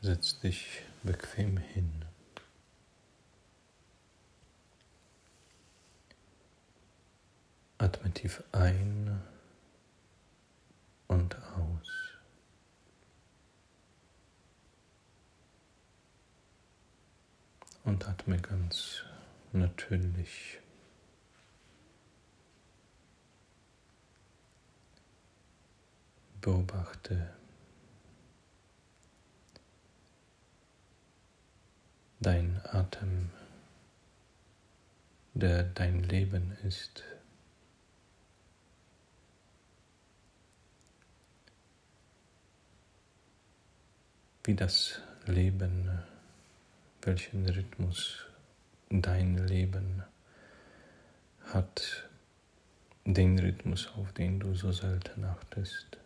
Setz dich bequem hin. Atme tief ein und aus. Und atme ganz natürlich. Beobachte dein Atem, der dein Leben ist. Wie das Leben, welchen Rhythmus dein Leben hat, den Rhythmus, auf den du so selten achtest.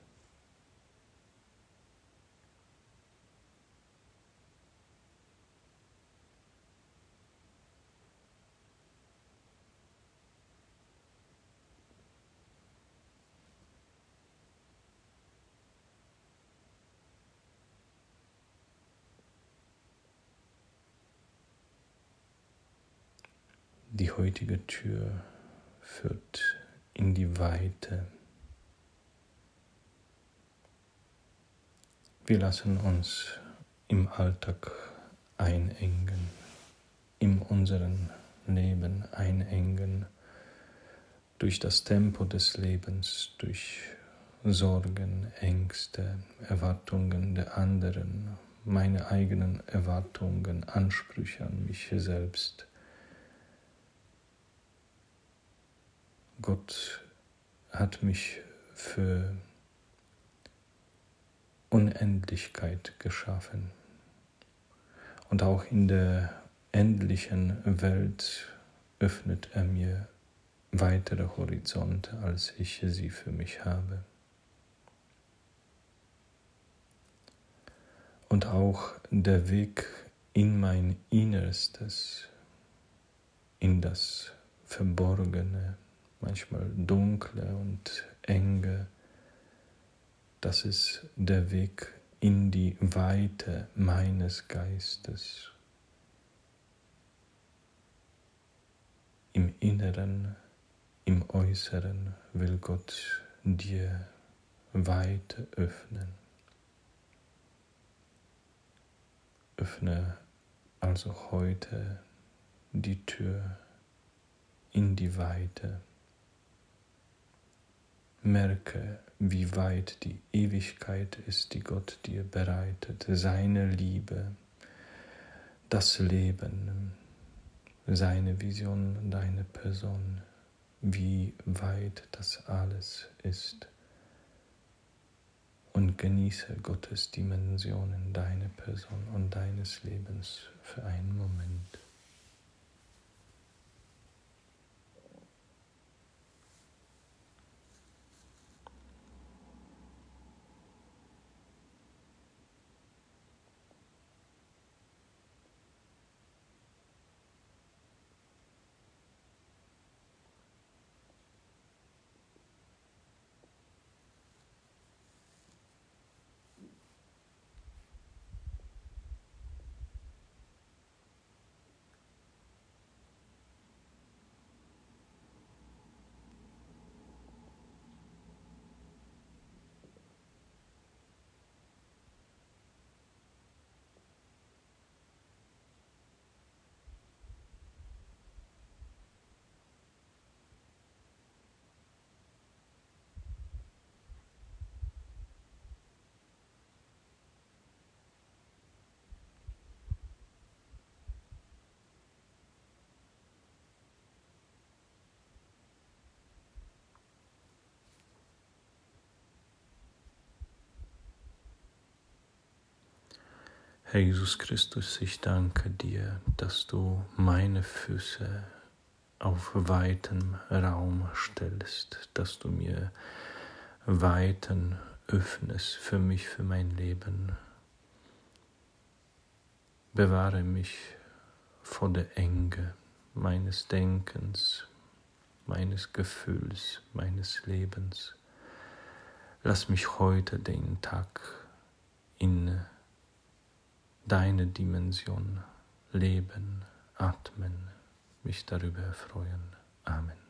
Die heutige Tür führt in die Weite. Wir lassen uns im Alltag einengen, in unserem Leben einengen, durch das Tempo des Lebens, durch Sorgen, Ängste, Erwartungen der anderen, meine eigenen Erwartungen, Ansprüche an mich selbst. Gott hat mich für Unendlichkeit geschaffen. Und auch in der endlichen Welt öffnet er mir weitere Horizonte, als ich sie für mich habe. Und auch der Weg in mein Innerstes, in das Verborgene, manchmal Dunkle und Enge, das ist der Weg in die Weite meines Geistes. Im Inneren, im Äußeren will Gott dir Weite öffnen. Öffne also heute die Tür in die Weite. Merke, wie weit die Ewigkeit ist, die Gott dir bereitet, seine Liebe, das Leben, seine Vision, deine Person, wie weit das alles ist. Und genieße Gottes Dimensionen, deiner Person und deines Lebens für einen Moment. Herr Jesus Christus, ich danke dir, dass du meine Füße auf weitem Raum stellst, dass du mir Weiten öffnest für mich, für mein Leben. Bewahre mich vor der Enge meines Denkens, meines Gefühls, meines Lebens. Lass mich heute den Tag in deine Dimension leben, atmen, mich darüber freuen. Amen.